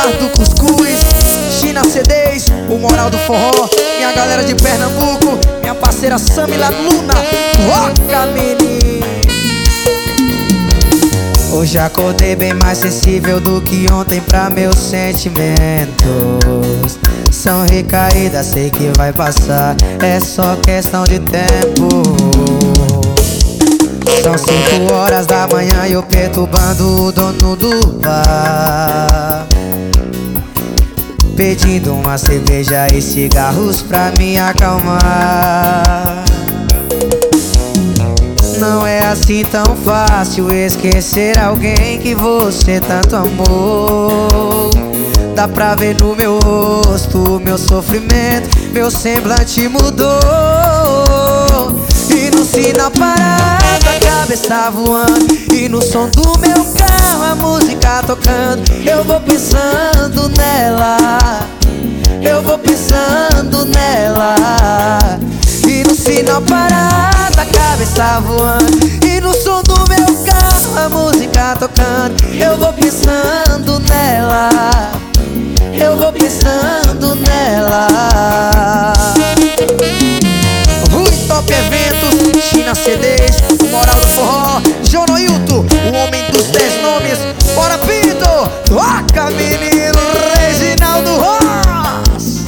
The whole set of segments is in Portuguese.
Eduardo Cuscuz, China CDs, o Moral do Forró, minha galera de Pernambuco, minha parceira Samila Luna. Toca, menino. Hoje acordei bem mais sensível do que ontem pra meus sentimentos. São recaídas, sei que vai passar, é só questão de tempo. São 5 horas da manhã e eu perturbando o dono do bar, pedindo uma cerveja e cigarros pra me acalmar. Não é assim tão fácil esquecer alguém que você tanto amou. Dá pra ver no meu rosto, meu sofrimento, meu semblante mudou. E no sinal parado, a cabeça voando, e no som do meu carro a música tocando. Eu vou pensando nela, eu vou pensando nela. E no sinal parado, a cabeça voando, e no som do meu carro a música tocando. Eu vou pensando nela, eu vou pensando nela. Rui Top Eventos, China CDs, o Moral do Forró, Jonoilton, o homem dos 10 nomes. Bora, Pinto, toca, menino. Reginaldo Ross.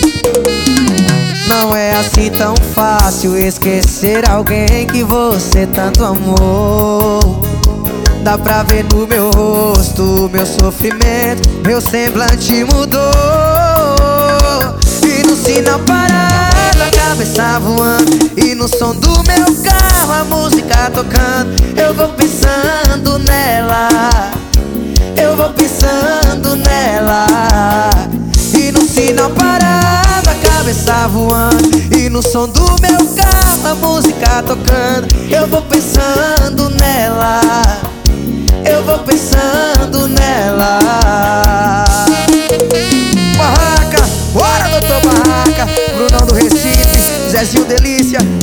Não é assim tão fácil esquecer alguém que você tanto amou. Dá pra ver no meu rosto, meu sofrimento, meu semblante mudou. E no sinal parado, a cabeça voando, e no som do meu carro a música tocando. Eu vou pensando nela, eu vou pensando nela. E no sinal parado, a cabeça voando, e no som do meu carro a música tocando. Eu vou pensando nela, eu vou pensando nela. Barraca, bora, doutor Barraca. Brunão do Recife, Zezinho Delícia,